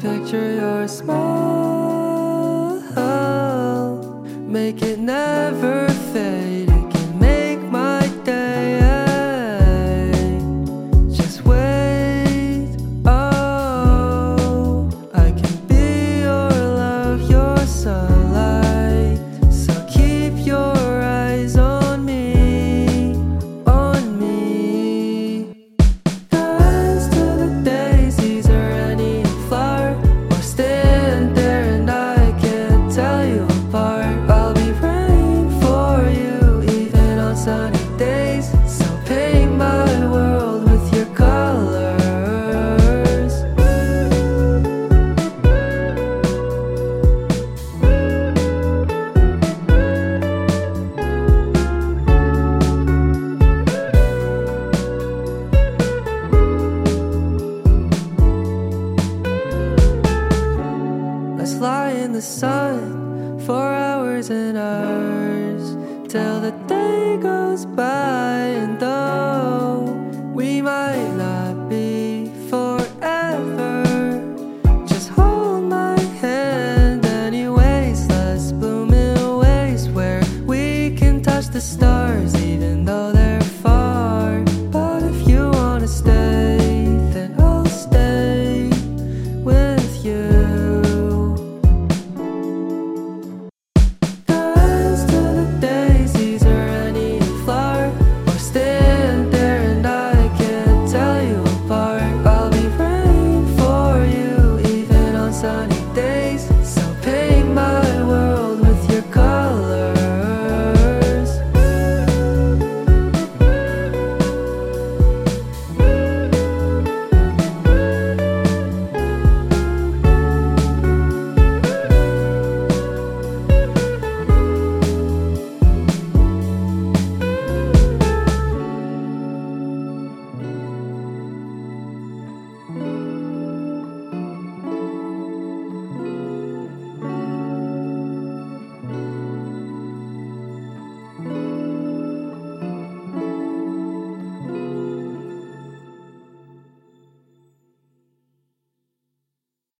Picture your smile, make it never fade. It can make my day. Just wait, oh, I can be your love, your sunlight. So keep your eyes on me, on me. Dance to the daisies or any flower, or stand there and I can't tell you apart. I'll be praying for you even on sunny days. So paint my world with your colors. Let's lie in the sun for hours and hours till the day goes by. And though we might